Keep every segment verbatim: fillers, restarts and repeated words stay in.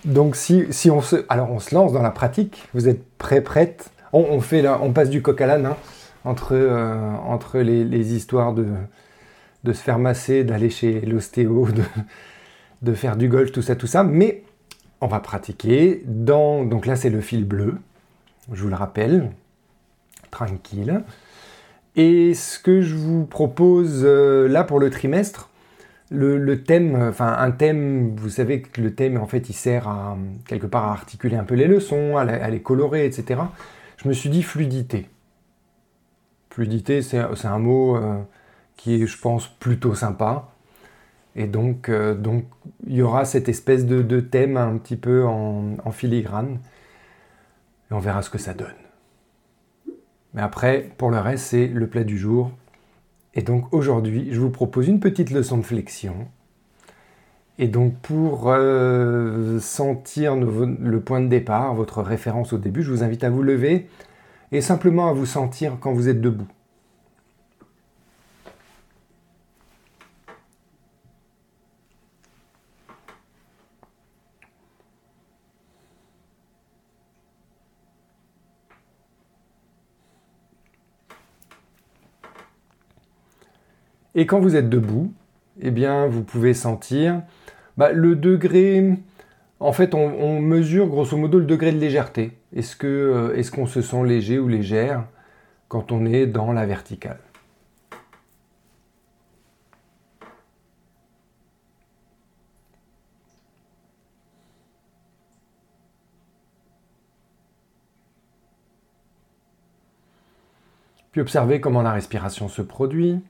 Donc si, si on se, alors on se lance dans la pratique, vous êtes prêts, prêtes, on, on, fait la, on passe du coq à l'âne hein, entre, euh, entre les, les histoires de, de se faire masser, d'aller chez l'ostéo, de, de faire du golf, tout ça, tout ça, mais on va pratiquer dans, donc là c'est le fil bleu, je vous le rappelle, tranquille. Et ce que je vous propose euh, là pour le trimestre, le, le thème, enfin un thème, vous savez que le thème en fait il sert à quelque part à articuler un peu les leçons, à, la, à les colorer, et cetera. Je me suis dit fluidité. Fluidité, c'est, c'est un mot euh, qui est, je pense, plutôt sympa. Et donc, euh, donc il y aura cette espèce de, de thème un petit peu en, en filigrane. Et on verra ce que ça donne. Mais après, pour le reste, c'est le plat du jour. Et donc aujourd'hui, je vous propose une petite leçon de flexion. Et donc pour euh, sentir nos, le point de départ, votre référence au début, je vous invite à vous lever et simplement à vous sentir quand vous êtes debout. Et quand vous êtes debout, eh bien vous pouvez sentir bah, le degré. En fait, on, on mesure grosso modo le degré de légèreté. Est-ce que, euh, est-ce qu'on se sent léger ou légère quand on est dans la verticale? Puis observez comment la respiration se produit.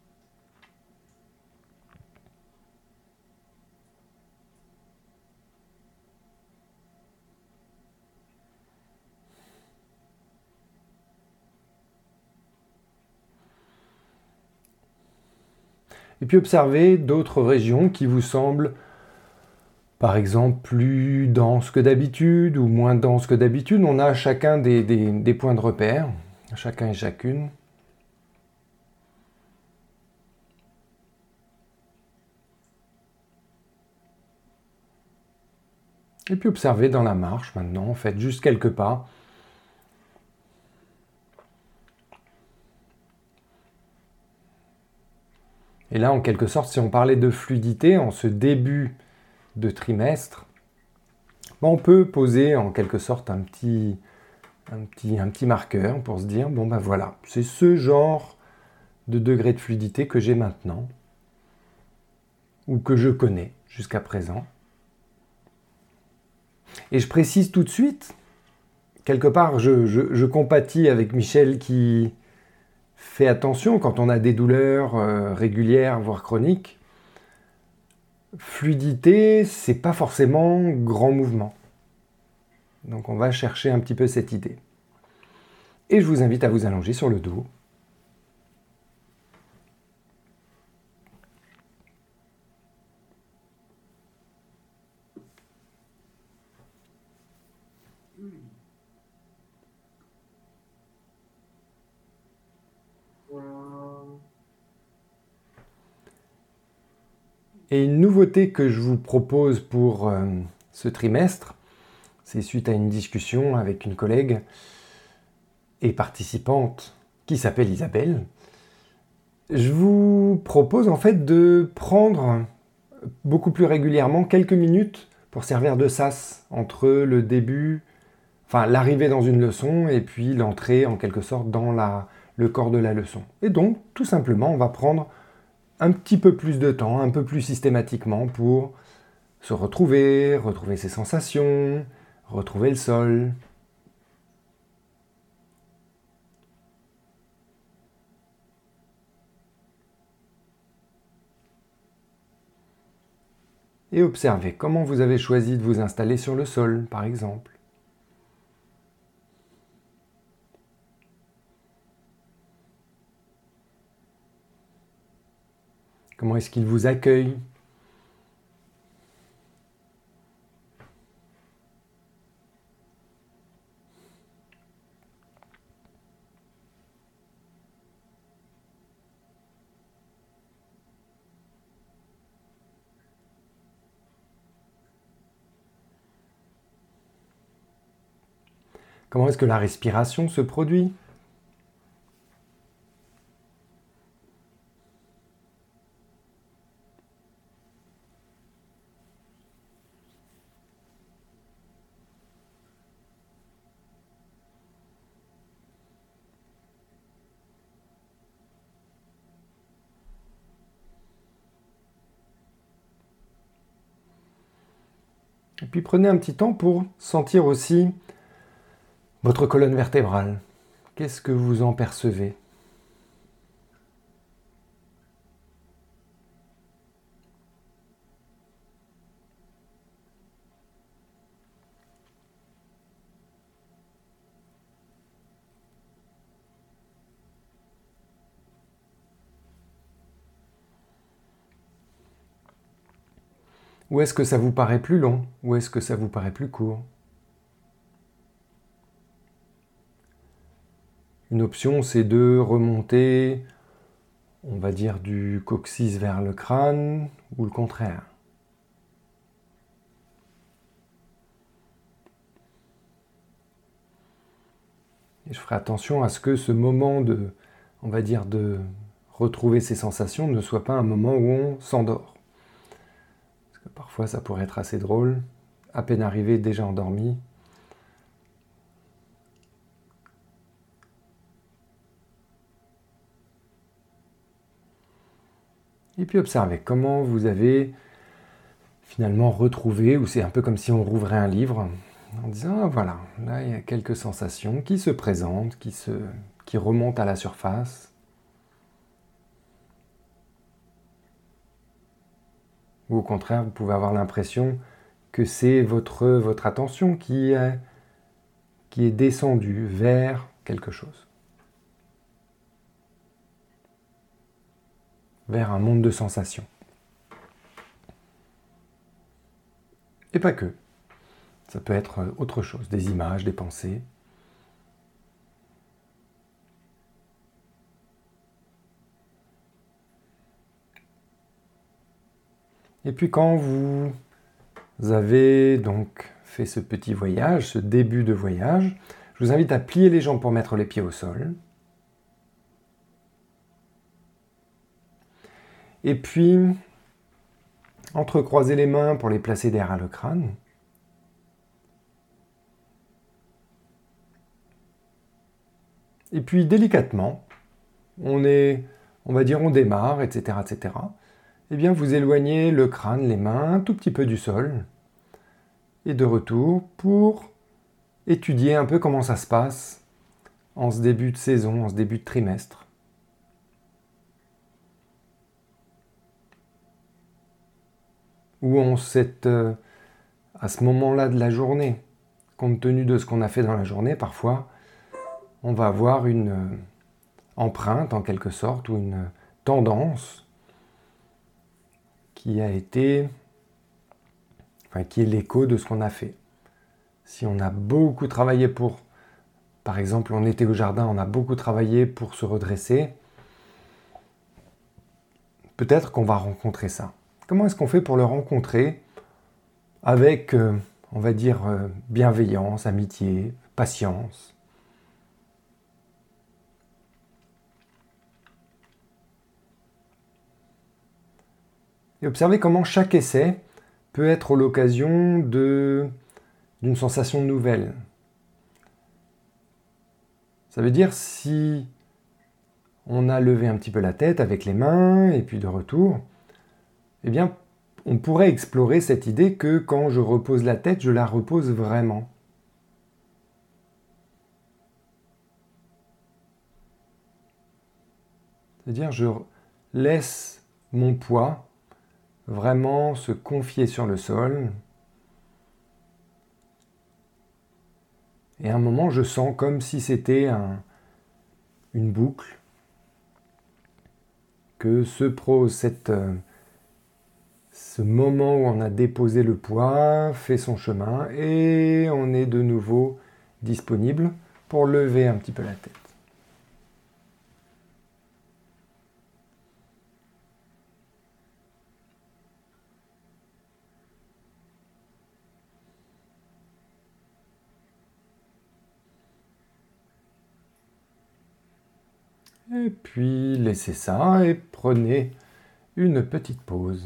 Et puis observez d'autres régions qui vous semblent, par exemple, plus denses que d'habitude ou moins denses que d'habitude. On a chacun des, des, des points de repère, chacun et chacune. Et puis observez dans la marche maintenant, faites juste quelques pas. Et là, en quelque sorte, si on parlait de fluidité en ce début de trimestre, on peut poser en quelque sorte un petit, un petit, un petit marqueur pour se dire, bon ben voilà, c'est ce genre de degré de fluidité que j'ai maintenant, ou que je connais jusqu'à présent. Et je précise tout de suite, quelque part, je, je, je compatis avec Michel qui fait attention quand on a des douleurs euh, régulières, voire chroniques. Fluidité, c'est pas forcément grand mouvement. Donc on va chercher un petit peu cette idée. Et je vous invite à vous allonger sur le dos. Et une nouveauté que je vous propose pour euh, ce trimestre, c'est suite à une discussion avec une collègue et participante qui s'appelle Isabelle. Je vous propose en fait de prendre beaucoup plus régulièrement quelques minutes pour servir de sas entre le début, enfin l'arrivée dans une leçon et puis l'entrée en quelque sorte dans la, le corps de la leçon. Et donc tout simplement on va prendre un petit peu plus de temps, un peu plus systématiquement pour se retrouver, retrouver ses sensations, retrouver le sol. Et observez comment vous avez choisi de vous installer sur le sol, par exemple. Comment est-ce qu'il vous accueille ? Comment est-ce que la respiration se produit? Et puis prenez un petit temps pour sentir aussi votre colonne vertébrale. Qu'est-ce que vous en percevez? Ou est-ce que ça vous paraît plus long? Ou est-ce que ça vous paraît plus court? Une option, c'est de remonter, on va dire, du coccyx vers le crâne, ou le contraire. Et je ferai attention à ce que ce moment de, on va dire, de retrouver ces sensations ne soit pas un moment où on s'endort. Parce que parfois, ça pourrait être assez drôle, à peine arrivé, déjà endormi. Et puis observez comment vous avez finalement retrouvé, ou c'est un peu comme si on rouvrait un livre, en disant, ah, voilà, là il y a quelques sensations qui se présentent, qui, se, qui remontent à la surface. Ou au contraire, vous pouvez avoir l'impression que c'est votre, votre attention qui est, qui est descendue vers quelque chose. Vers un monde de sensations. Et pas que. Ça peut être autre chose, des images, des pensées. Et puis quand vous avez donc fait ce petit voyage, ce début de voyage, je vous invite à plier les jambes pour mettre les pieds au sol. Et puis, entrecroiser les mains pour les placer derrière le crâne. Et puis, délicatement, on est, on va dire, on démarre, et cetera, et cetera. Eh bien, vous éloignez le crâne, les mains, un tout petit peu du sol. Et de retour pour étudier un peu comment ça se passe en ce début de saison, en ce début de trimestre. Où on cette, euh, à ce moment-là de la journée, compte tenu de ce qu'on a fait dans la journée, parfois, on va avoir une euh, empreinte en quelque sorte, ou une tendance qui a été, enfin, qui est l'écho de ce qu'on a fait. Si on a beaucoup travaillé pour, par exemple, on était au jardin, on a beaucoup travaillé pour se redresser, peut-être qu'on va rencontrer ça. Comment est-ce qu'on fait pour le rencontrer avec, euh, on va dire, euh, bienveillance, amitié, patience? Et observez comment chaque essai peut être l'occasion de, d'une sensation nouvelle. Ça veut dire si on a levé un petit peu la tête avec les mains et puis de retour, eh bien, on pourrait explorer cette idée que quand je repose la tête, je la repose vraiment. C'est-à-dire, je laisse mon poids vraiment se confier sur le sol. Et à un moment, je sens comme si c'était un, une boucle que se prose cette, euh, ce moment où on a déposé le poids, fait son chemin, et on est de nouveau disponible pour lever un petit peu la tête. Et puis laissez ça et prenez une petite pause.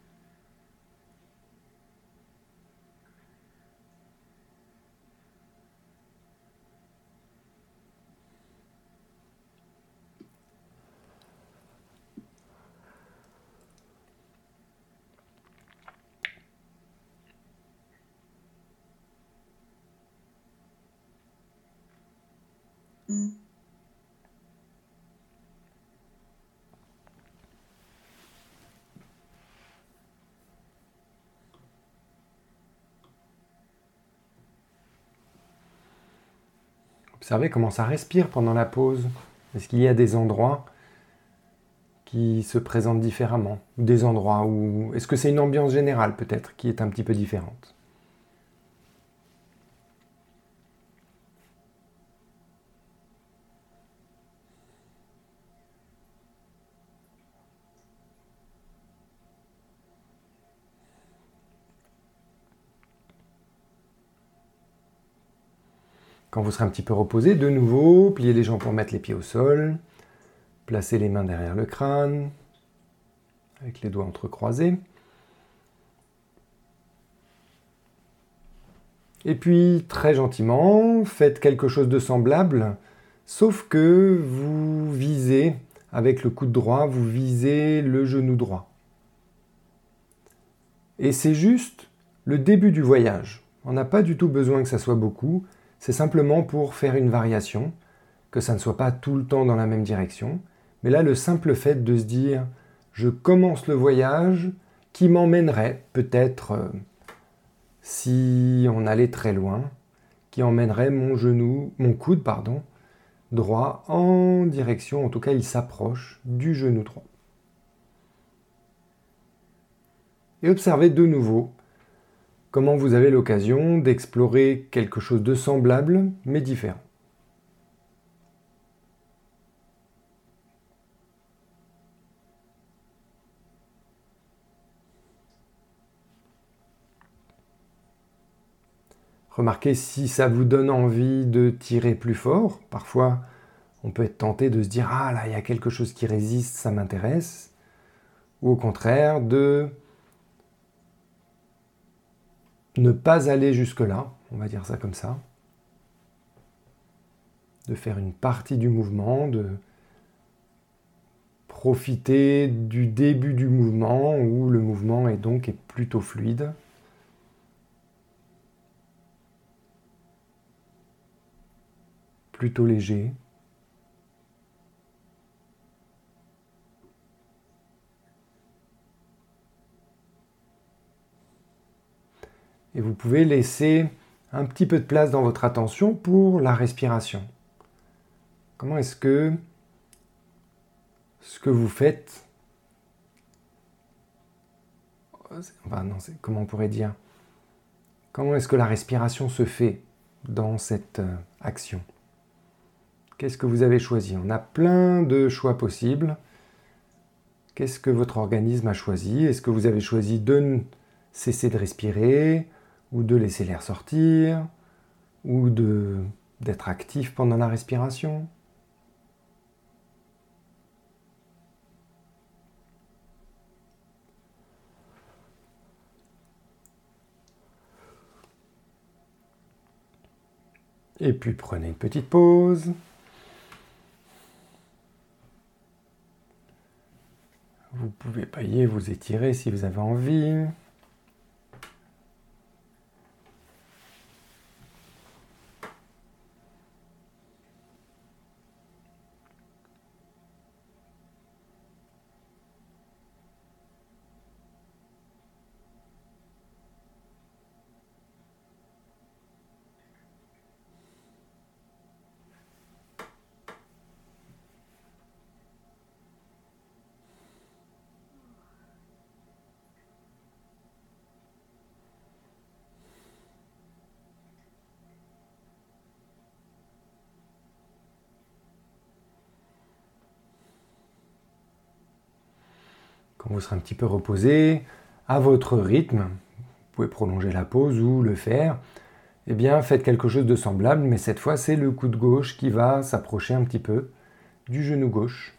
Observez comment ça respire pendant la pause. Est-ce qu'il y a des endroits qui se présentent différemment? Des endroits où... Est-ce que c'est une ambiance générale peut-être qui est un petit peu différente? Quand vous serez un petit peu reposé, de nouveau, pliez les jambes pour mettre les pieds au sol. Placez les mains derrière le crâne, avec les doigts entrecroisés. Et puis, très gentiment, faites quelque chose de semblable, sauf que vous visez, avec le coude droit, vous visez le genou droit. Et c'est juste le début du voyage. On n'a pas du tout besoin que ça soit beaucoup. C'est simplement pour faire une variation, que ça ne soit pas tout le temps dans la même direction. Mais là, le simple fait de se dire « je commence le voyage qui m'emmènerait peut-être, euh, si on allait très loin, qui emmènerait mon genou, mon coude, pardon, droit en direction, en tout cas il s'approche du genou droit. » Et observez de nouveau comment vous avez l'occasion d'explorer quelque chose de semblable, mais différent. Remarquez si ça vous donne envie de tirer plus fort. Parfois, on peut être tenté de se dire « Ah là, il y a quelque chose qui résiste, ça m'intéresse ». Ou au contraire, de ne pas aller jusque-là, on va dire ça comme ça. De faire une partie du mouvement, de profiter du début du mouvement où le mouvement est donc est plutôt fluide. Plutôt léger. Et vous pouvez laisser un petit peu de place dans votre attention pour la respiration. Comment est-ce que ce que vous faites, enfin non, c'est, comment on pourrait dire, comment est-ce que la respiration se fait dans cette euh, action? Qu'est-ce que vous avez choisi? On a plein de choix possibles. Qu'est-ce que votre organisme a choisi? Est-ce que vous avez choisi de cesser de respirer, ou de laisser l'air sortir, ou de, d'être actif pendant la respiration? Et puis prenez une petite pause. Vous pouvez pailler, vous étirer si vous avez envie. Quand vous serez un petit peu reposé, à votre rythme, vous pouvez prolonger la pause ou le faire, eh bien faites quelque chose de semblable, mais cette fois c'est le coude gauche qui va s'approcher un petit peu du genou gauche.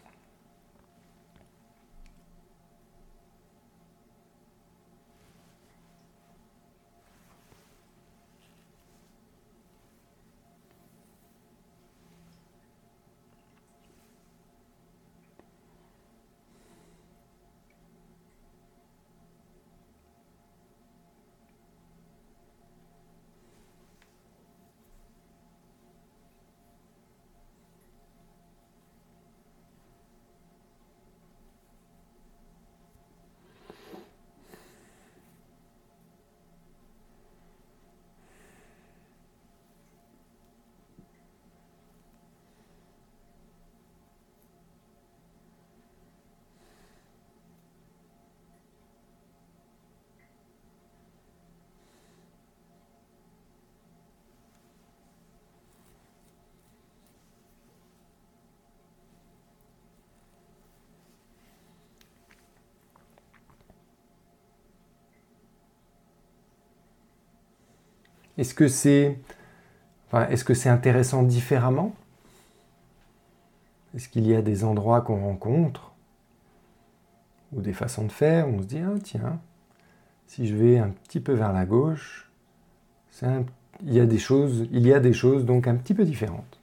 Est-ce que c'est enfin, est-ce que c'est intéressant différemment? Est-ce qu'il y a des endroits qu'on rencontre ou des façons de faire où on se dit ah tiens, si je vais un petit peu vers la gauche, c'est un, il y a des choses, il y a des choses donc un petit peu différentes.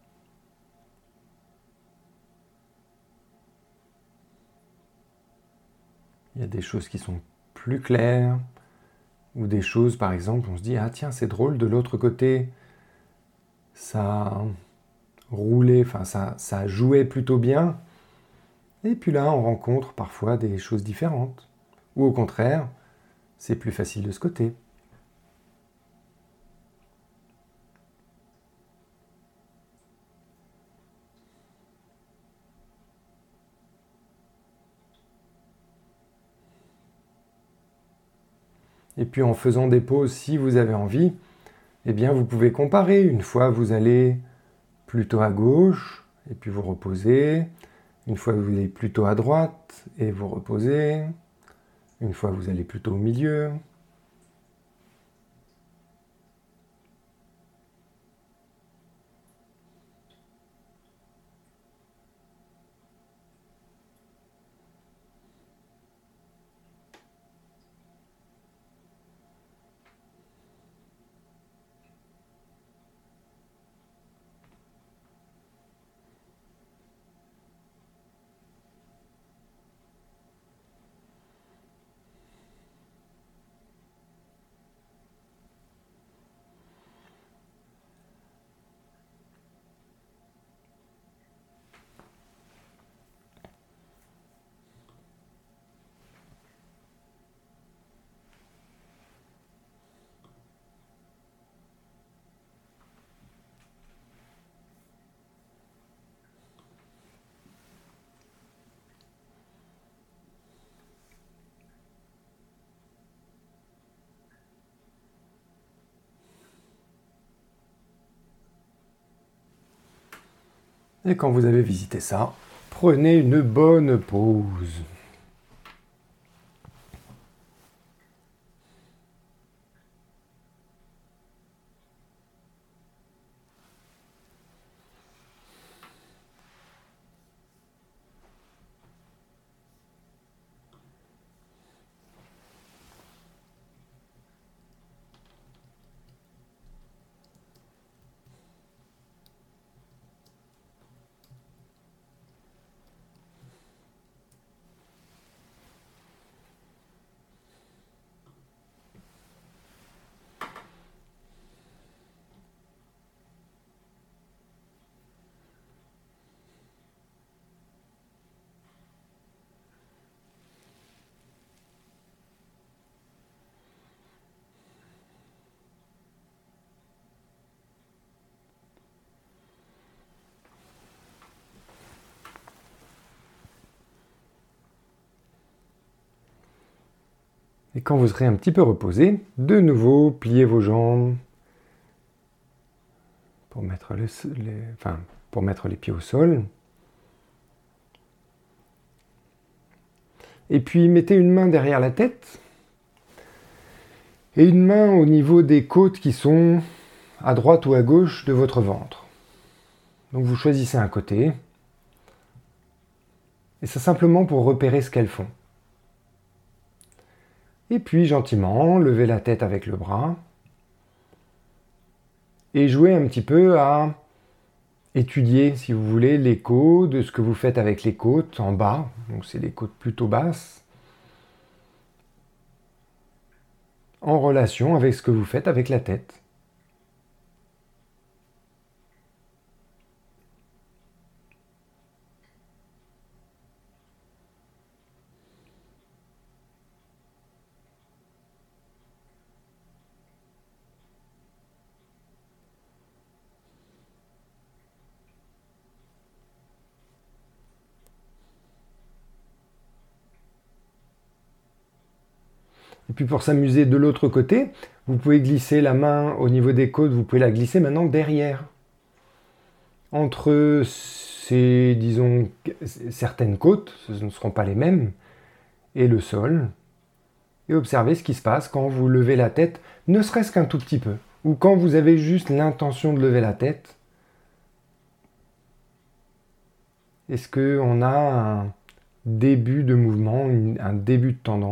Il y a des choses qui sont plus claires, ou des choses, par exemple, on se dit « Ah tiens, c'est drôle, de l'autre côté, ça roulait, enfin ça, ça jouait plutôt bien. » Et puis là, on rencontre parfois des choses différentes. Ou au contraire, c'est plus facile de ce côté. Et puis en faisant des pauses, si vous avez envie, eh bien vous pouvez comparer. Une fois, vous allez plutôt à gauche, et puis vous reposez. Une fois, vous allez plutôt à droite, et vous reposez. Une fois, vous allez plutôt au milieu. Et quand vous avez visité ça, prenez une bonne pause. Et quand vous serez un petit peu reposé, de nouveau, pliez vos jambes pour mettre les, les, enfin, pour mettre les pieds au sol. Et puis mettez une main derrière la tête et une main au niveau des côtes qui sont à droite ou à gauche de votre ventre. Donc vous choisissez un côté Et c'est simplement pour repérer ce qu'elles font. Et puis gentiment, lever la tête avec le bras et jouer un petit peu à étudier, si vous voulez, l'écho de ce que vous faites avec les côtes en bas. Donc c'est des côtes plutôt basses, en relation avec ce que vous faites avec la tête. Et puis pour s'amuser de l'autre côté, vous pouvez glisser la main au niveau des côtes, vous pouvez la glisser maintenant derrière. Entre ces, disons, certaines côtes, ce ne seront pas les mêmes, et le sol. Et observez ce qui se passe quand vous levez la tête, ne serait-ce qu'un tout petit peu. Ou quand vous avez juste l'intention de lever la tête. Est-ce qu'on a un début de mouvement, un début de tendance ?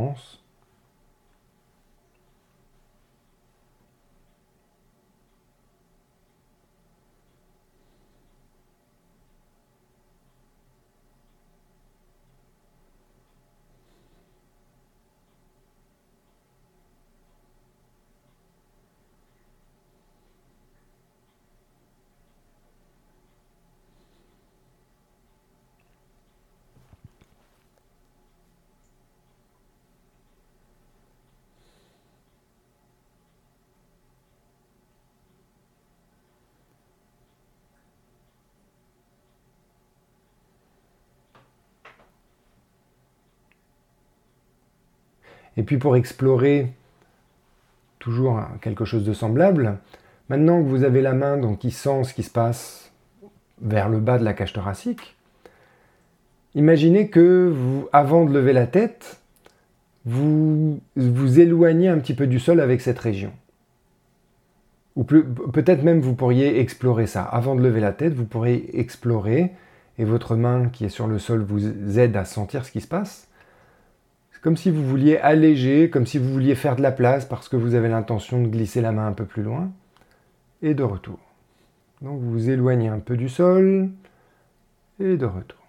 Et puis pour explorer toujours quelque chose de semblable, maintenant que vous avez la main donc, qui sent ce qui se passe vers le bas de la cage thoracique, imaginez que vous, avant de lever la tête, vous vous éloignez un petit peu du sol avec cette région. Ou peut-être même vous pourriez explorer ça. Avant de lever la tête, vous pourriez explorer, et votre main qui est sur le sol vous aide à sentir ce qui se passe. C'est comme si vous vouliez alléger, comme si vous vouliez faire de la place parce que vous avez l'intention de glisser la main un peu plus loin, et de retour. Donc vous vous éloignez un peu du sol, et de retour.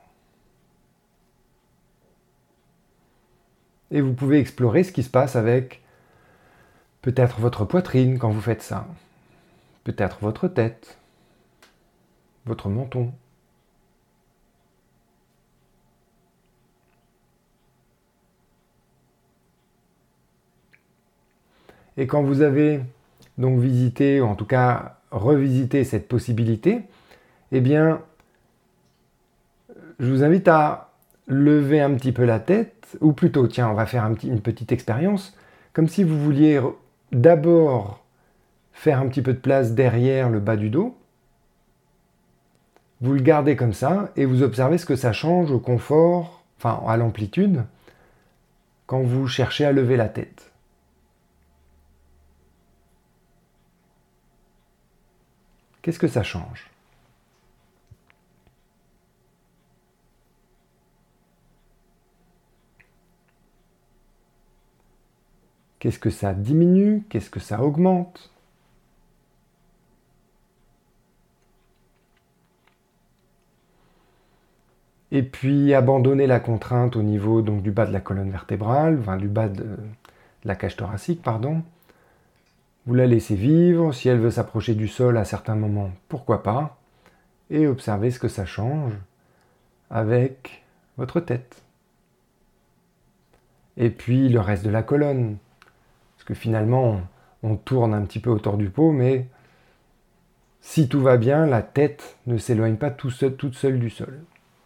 Et vous pouvez explorer ce qui se passe avec peut-être votre poitrine quand vous faites ça, peut-être votre tête, votre menton. Et quand vous avez donc visité, ou en tout cas revisité cette possibilité, eh bien, je vous invite à lever un petit peu la tête, ou plutôt, tiens, on va faire un petit, une petite expérience, comme si vous vouliez d'abord faire un petit peu de place derrière le bas du dos. Vous le gardez comme ça, et vous observez ce que ça change au confort, enfin à l'amplitude, quand vous cherchez à lever la tête. Qu'est-ce que ça change ? Qu'est-ce que ça diminue ? Qu'est-ce que ça augmente ? Et puis abandonner la contrainte au niveau donc, du bas de la colonne vertébrale, enfin du bas de, de la cage thoracique, pardon. Vous la laissez vivre, si elle veut s'approcher du sol à certains moments, pourquoi pas, et observez ce que ça change avec votre tête. Et puis le reste de la colonne, parce que finalement on tourne un petit peu autour du pot, mais si tout va bien, la tête ne s'éloigne pas tout seul, toute seule du sol.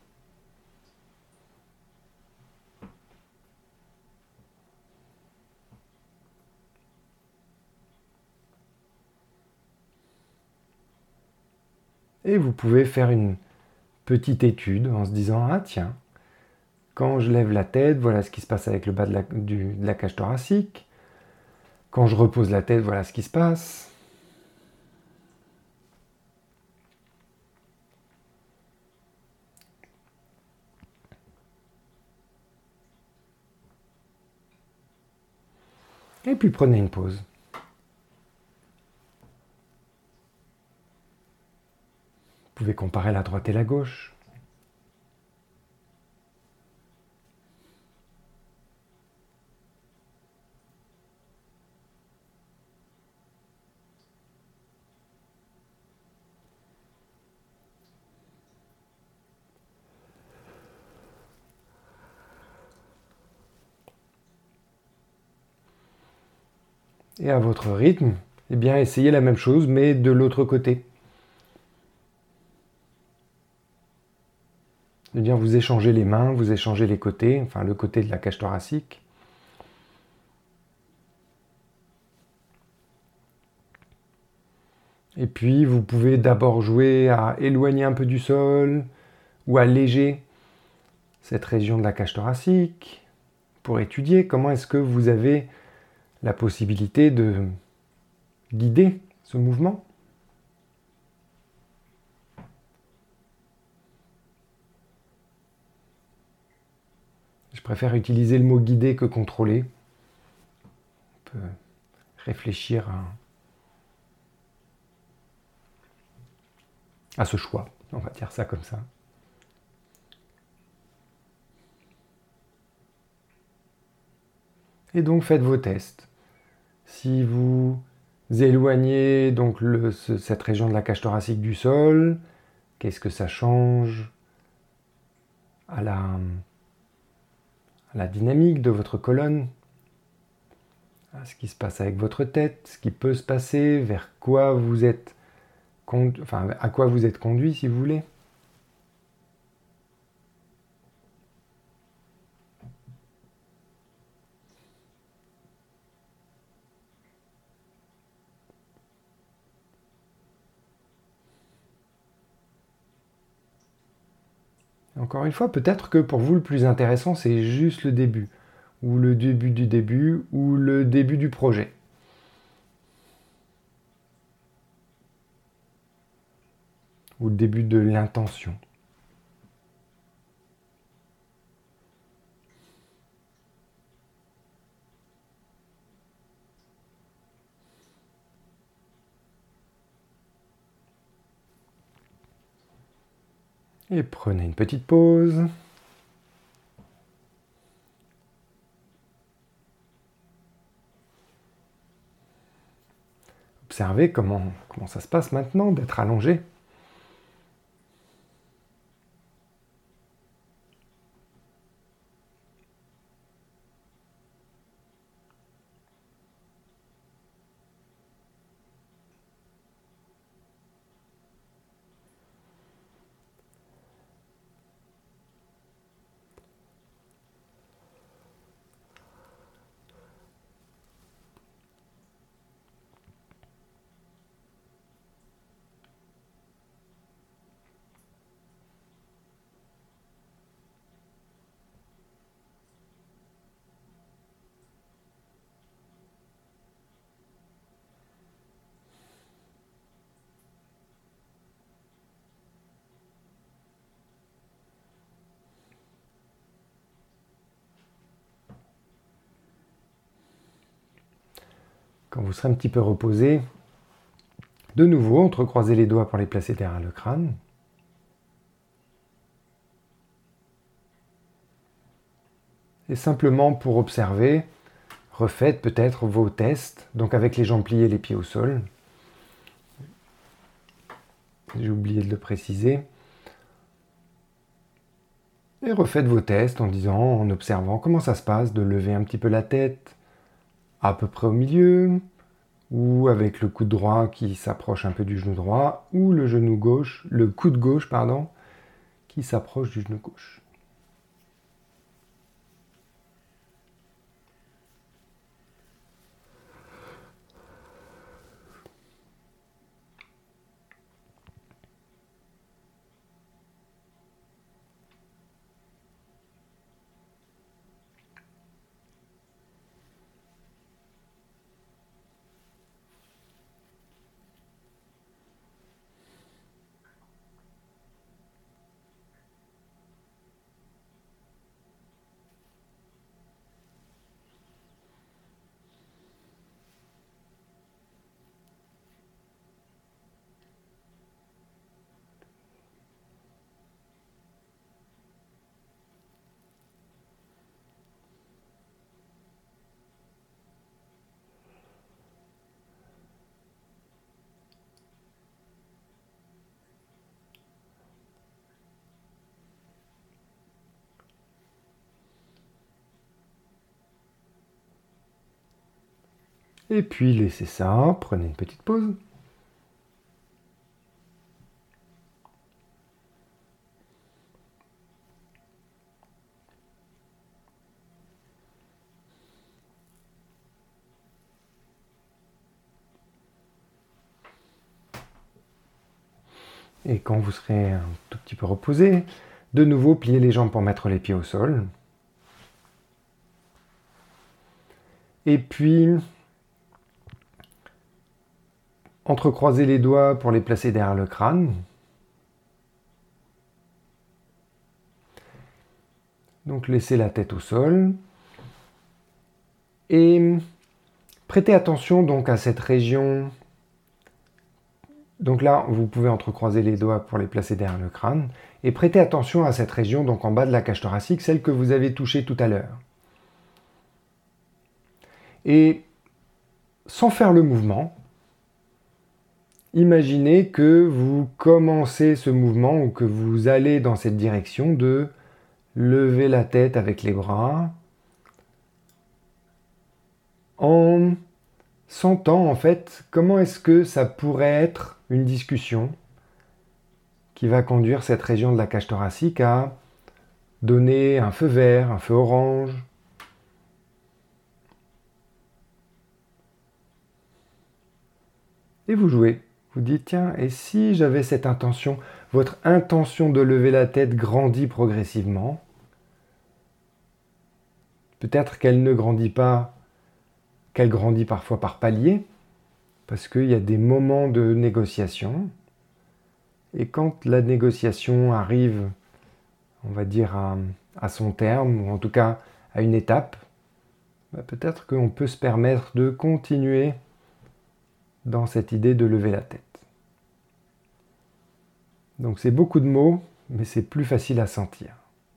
Et vous pouvez faire une petite étude en se disant « Ah tiens, quand je lève la tête, voilà ce qui se passe avec le bas de la, du, de la cage thoracique. Quand je repose la tête, voilà ce qui se passe. » Et puis prenez une pause. Vous pouvez comparer la droite et la gauche. Et à votre rythme, eh bien, essayez la même chose, mais de l'autre côté. C'est-à-dire, vous échangez les mains, vous échangez les côtés, enfin le côté de la cage thoracique. Et puis, vous pouvez d'abord jouer à éloigner un peu du sol ou alléger cette région de la cage thoracique pour étudier comment est-ce que vous avez la possibilité de guider ce mouvement. Je préfère utiliser le mot guider que contrôler. On peut réfléchir à, à ce choix, on va dire ça comme ça. Et donc faites vos tests. Si vous éloignez donc le, ce, cette région de la cage thoracique du sol, qu'est-ce que ça change à la, à la dynamique de votre colonne, à ce qui se passe avec votre tête, ce qui peut se passer, vers quoi vous êtes, enfin à quoi vous êtes conduit si vous voulez. Encore une fois, peut-être que pour vous le plus intéressant c'est juste le début, ou le début du début, ou le début du projet. Ou le début de l'intention. Et prenez une petite pause. Observez comment, comment ça se passe maintenant d'être allongé. Quand vous serez un petit peu reposé, de nouveau, entrecroisez les doigts pour les placer derrière le crâne. Et simplement pour observer, refaites peut-être vos tests, donc avec les jambes pliées, les pieds au sol. J'ai oublié de le préciser. Et refaites vos tests en disant, en observant comment ça se passe, de lever un petit peu la tête, à peu près au milieu, ou avec le coude droit qui s'approche un peu du genou droit, ou le genou gauche, le coude gauche, pardon, qui s'approche du genou gauche. Et puis laissez ça, prenez une petite pause. Et quand vous serez un tout petit peu reposé, de nouveau pliez les jambes pour mettre les pieds au sol. Et puis, entrecroisez les doigts pour les placer derrière le crâne. Donc laissez la tête au sol. Et prêtez attention donc à cette région. Donc là, vous pouvez entrecroiser les doigts pour les placer derrière le crâne. Et prêtez attention à cette région, donc en bas de la cage thoracique, celle que vous avez touchée tout à l'heure. Et sans faire le mouvement, imaginez que vous commencez ce mouvement ou que vous allez dans cette direction de lever la tête avec les bras en sentant en fait comment est-ce que ça pourrait être une discussion qui va conduire cette région de la cage thoracique à donner un feu vert, un feu orange. Et vous jouez. Vous dites, tiens, et si j'avais cette intention, votre intention de lever la tête grandit progressivement. Peut-être qu'elle ne grandit pas, qu'elle grandit parfois par paliers, parce qu'il y a des moments de négociation. Et quand la négociation arrive, on va dire, à, à son terme, ou en tout cas à une étape, bah peut-être qu'on peut se permettre de continuer dans cette idée de lever la tête. Donc c'est beaucoup de mots, mais c'est plus facile à sentir.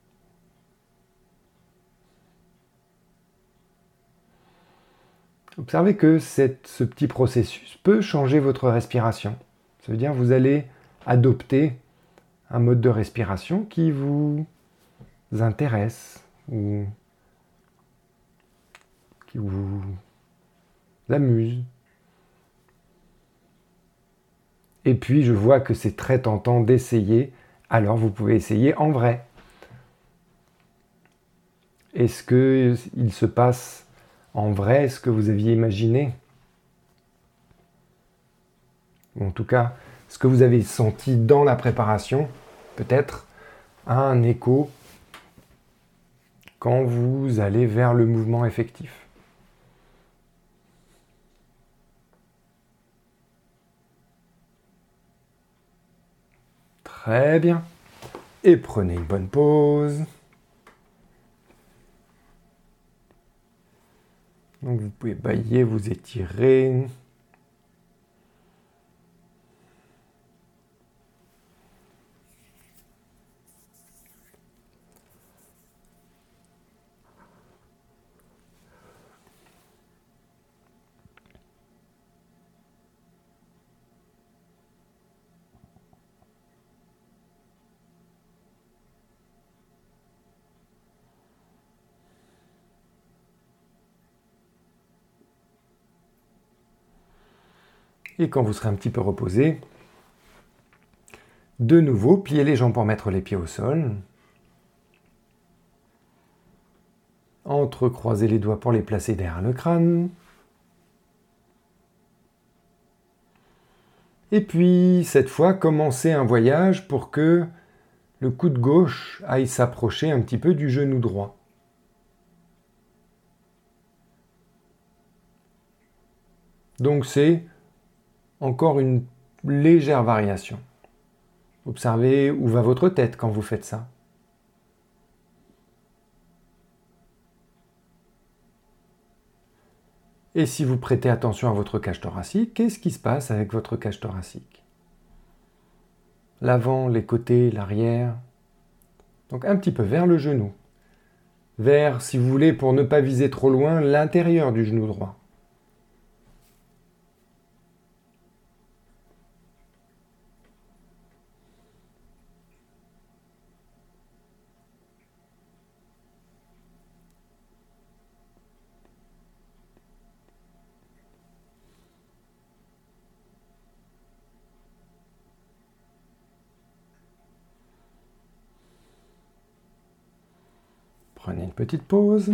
Observez que cette, ce petit processus peut changer votre respiration. Ça veut dire que vous allez adopter un mode de respiration qui vous intéresse ou qui vous amuse. Et puis je vois que c'est très tentant d'essayer, alors vous pouvez essayer en vrai. Est-ce qu'il se passe en vrai ce que vous aviez imaginé? Ou en tout cas, ce que vous avez senti dans la préparation, peut-être, a un écho quand vous allez vers le mouvement effectif. Très bien. Et prenez une bonne pause. Donc vous pouvez bâiller, vous étirer. Et quand vous serez un petit peu reposé, de nouveau, pliez les jambes pour mettre les pieds au sol. Entrecroisez les doigts pour les placer derrière le crâne. Et puis, cette fois, commencez un voyage pour que le coude gauche aille s'approcher un petit peu du genou droit. Donc c'est encore une légère variation. Observez où va votre tête quand vous faites ça. Et si vous prêtez attention à votre cage thoracique, qu'est-ce qui se passe avec votre cage thoracique? L'avant, les côtés, l'arrière. Donc un petit peu vers le genou. Vers, si vous voulez, pour ne pas viser trop loin, l'intérieur du genou droit. Prenez une petite pause.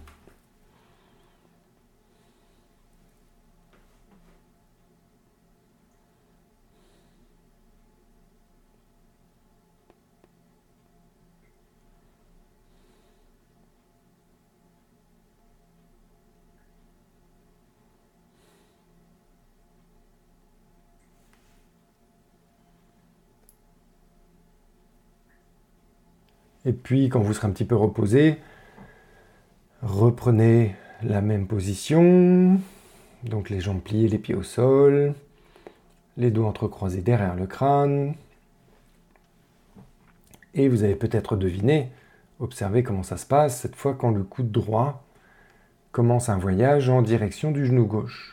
Et puis, quand vous serez un petit peu reposé, reprenez la même position. Donc les jambes pliées, les pieds au sol, les doigts entrecroisés derrière le crâne. Et vous avez peut-être deviné, observez comment ça se passe cette fois quand le coude droit commence un voyage en direction du genou gauche.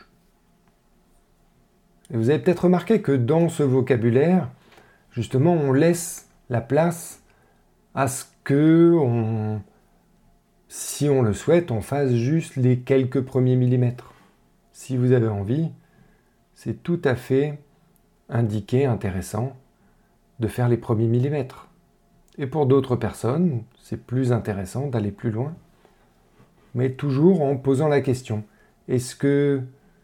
Et vous avez peut-être remarqué que dans ce vocabulaire, justement, on laisse la place à ce que, on, si on le souhaite, on fasse juste les quelques premiers millimètres. Si vous avez envie, c'est tout à fait indiqué, intéressant, de faire les premiers millimètres. Et pour d'autres personnes, c'est plus intéressant d'aller plus loin. Mais toujours en posant la question, est-ce que,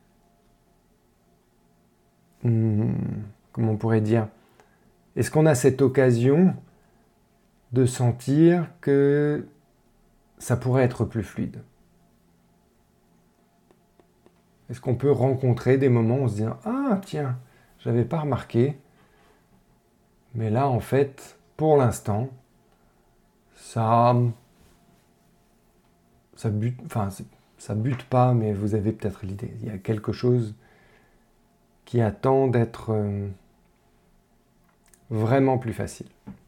hmm, comment on pourrait dire, est-ce qu'on a cette occasion de sentir que ça pourrait être plus fluide? Est-ce qu'on peut rencontrer des moments où on se dit « Ah tiens, j'avais pas remarqué, mais là en fait, pour l'instant, ça... ça bute... Enfin, ça bute pas, mais vous avez peut-être l'idée. Il y a quelque chose qui attend d'être euh, vraiment plus facile. »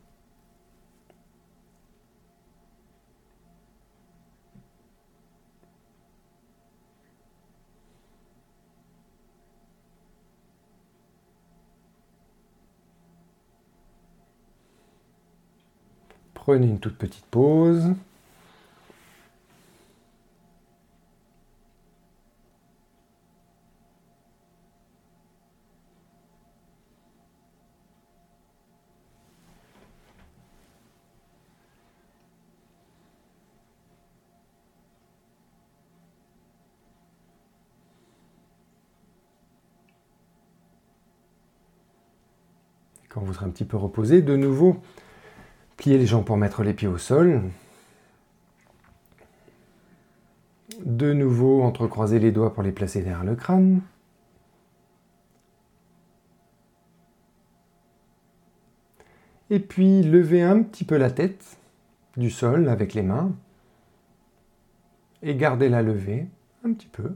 Prenez une toute petite pause. Quand vous serez un petit peu reposé, de nouveau, pliez les jambes pour mettre les pieds au sol. De nouveau, entrecroisez les doigts pour les placer derrière le crâne. Et puis, levez un petit peu la tête du sol avec les mains. Et gardez-la levée un petit peu.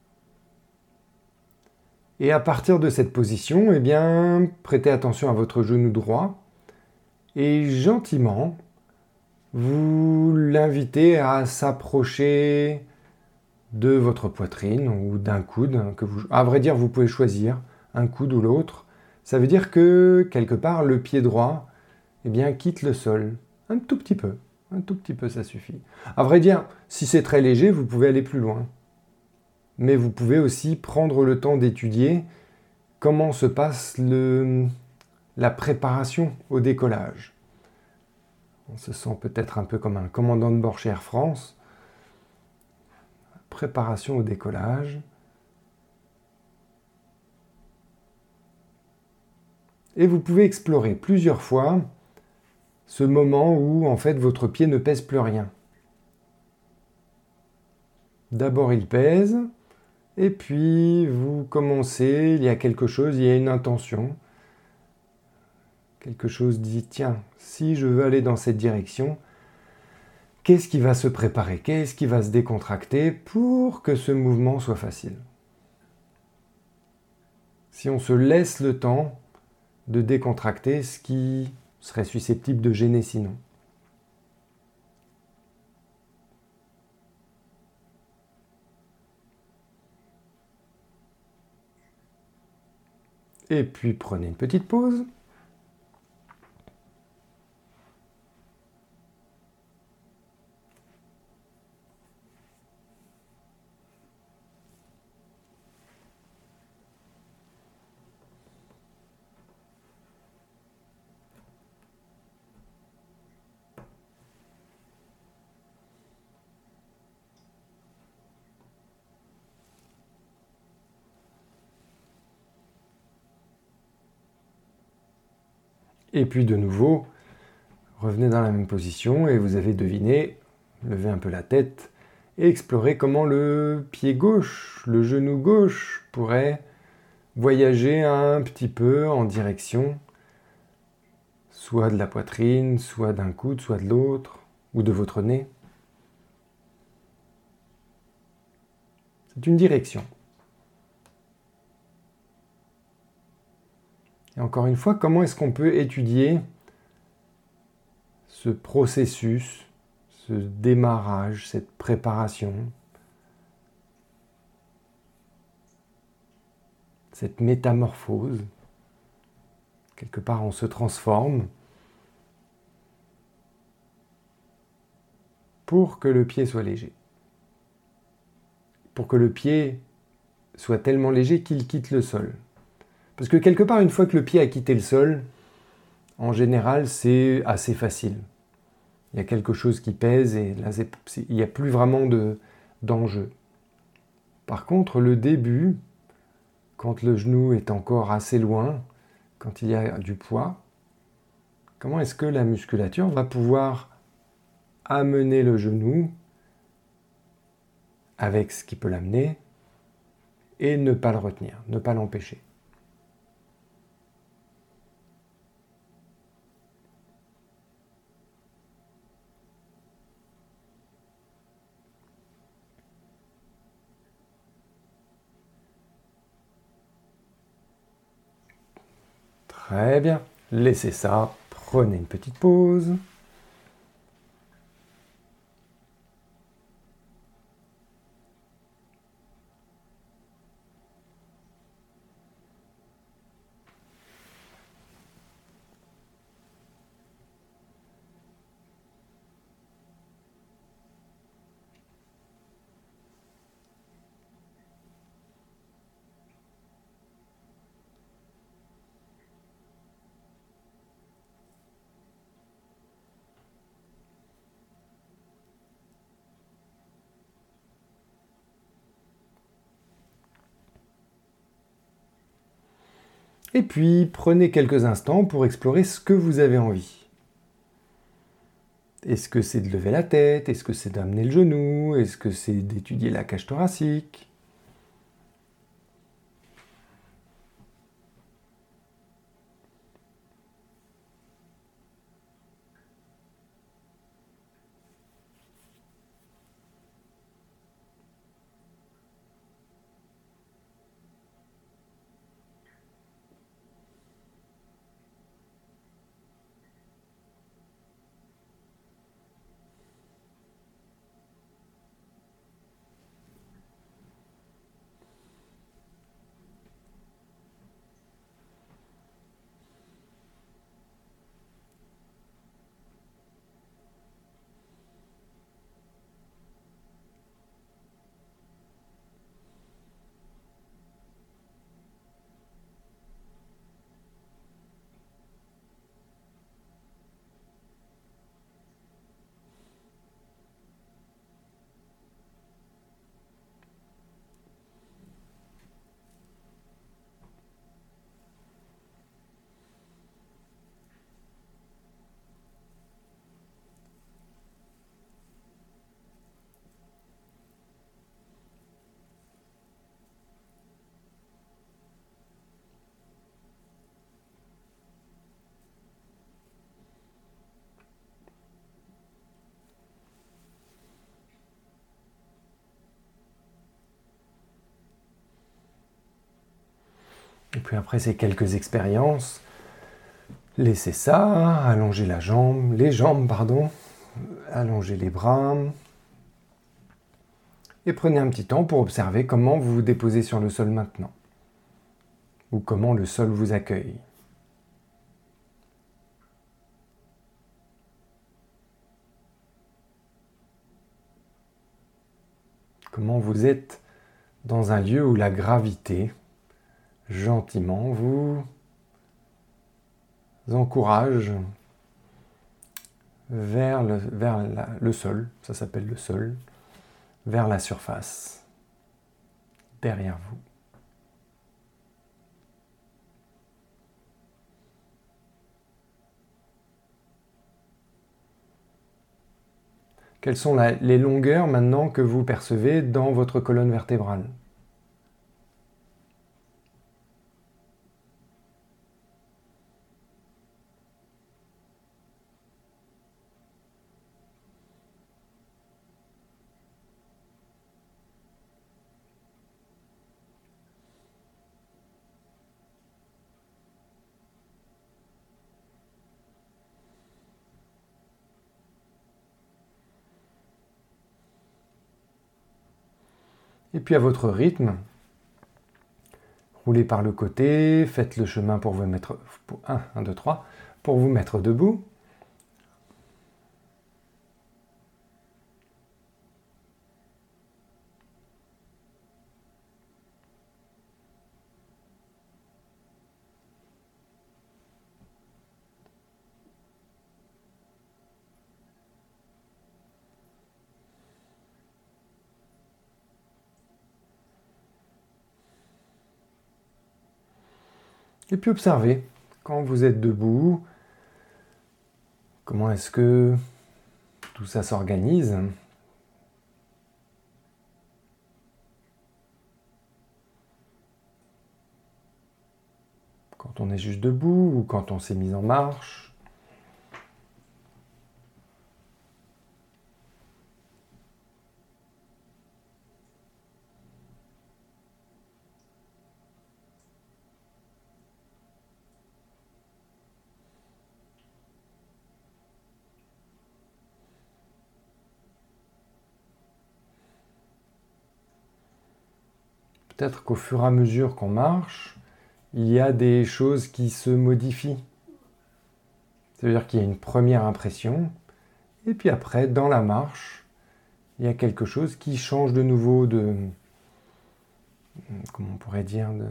Et à partir de cette position, eh bien, prêtez attention à votre genou droit. Et gentiment, vous l'invitez à s'approcher de votre poitrine ou d'un coude. Que vous, à vrai dire, vous pouvez choisir un coude ou l'autre. Ça veut dire que, quelque part, le pied droit eh bien, quitte le sol. Un tout petit peu. Un tout petit peu, ça suffit. À vrai dire, si c'est très léger, vous pouvez aller plus loin. Mais vous pouvez aussi prendre le temps d'étudier comment se passe le, la préparation au décollage. On se sent peut-être un peu comme un commandant de bord chez Air France. Préparation au décollage. Et vous pouvez explorer plusieurs fois ce moment où en fait votre pied ne pèse plus rien. D'abord il pèse, et puis vous commencez, il y a quelque chose, il y a une intention. Quelque chose dit, tiens, si je veux aller dans cette direction, qu'est-ce qui va se préparer? Qu'est-ce qui va se décontracter pour que ce mouvement soit facile? Si on se laisse le temps de décontracter ce qui serait susceptible de gêner sinon. Et puis prenez une petite pause. Et puis de nouveau, revenez dans la même position et vous avez deviné, levez un peu la tête et explorez comment le pied gauche, le genou gauche pourrait voyager un petit peu en direction soit de la poitrine, soit d'un coude, soit de l'autre, ou de votre nez. C'est une direction. Et encore une fois, comment est-ce qu'on peut étudier ce processus, ce démarrage, cette préparation, cette métamorphose? Quelque part, on se transforme pour que le pied soit léger. Pour que le pied soit tellement léger qu'il quitte le sol. Parce que quelque part, une fois que le pied a quitté le sol, en général, c'est assez facile. Il y a quelque chose qui pèse et là, c'est, c'est, il n'y a plus vraiment de, d'enjeu. Par contre, le début, quand le genou est encore assez loin, quand il y a du poids, comment est-ce que la musculature va pouvoir amener le genou avec ce qui peut l'amener et ne pas le retenir, ne pas l'empêcher. Très bien, laissez ça, prenez une petite pause. Et puis, prenez quelques instants pour explorer ce que vous avez envie. Est-ce que c'est de lever la tête? Est-ce que c'est d'amener le genou? Est-ce que c'est d'étudier la cage thoracique? Et puis après ces quelques expériences, laissez ça, allongez la jambe, les jambes, pardon, allongez les bras. Et prenez un petit temps pour observer comment vous vous déposez sur le sol maintenant. Ou comment le sol vous accueille. Comment vous êtes dans un lieu où la gravité, gentiment, vous encourage vers le, vers la, le sol, ça s'appelle le sol, vers la surface, derrière vous. Quelles sont la, les longueurs maintenant que vous percevez dans votre colonne vertébrale? Et puis à votre rythme, roulez par le côté, faites le chemin pour vous mettre, un, un, deux, trois, pour vous mettre debout. Et puis observez, quand vous êtes debout, comment est-ce que tout ça s'organise? Quand on est juste debout ou quand on s'est mis en marche? Peut-être qu'au fur et à mesure qu'on marche, il y a des choses qui se modifient. C'est-à-dire qu'il y a une première impression, et puis après, dans la marche, il y a quelque chose qui change de nouveau de... Comment on pourrait dire de...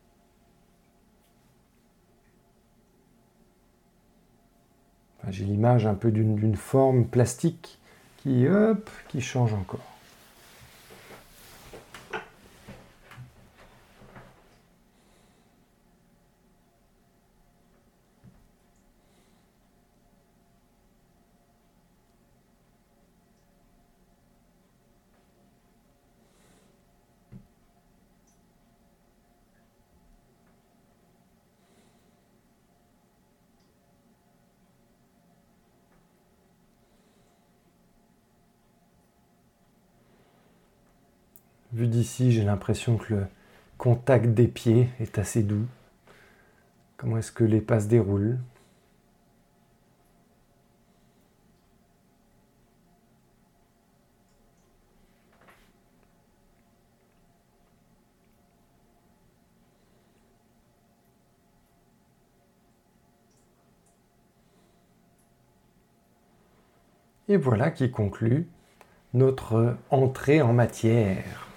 Enfin, j'ai l'image un peu d'une, d'une forme plastique qui, hop, qui change encore. Vu d'ici, j'ai l'impression que le contact des pieds est assez doux. Comment est-ce que les pas se déroulent? Et voilà qui conclut notre entrée en matière.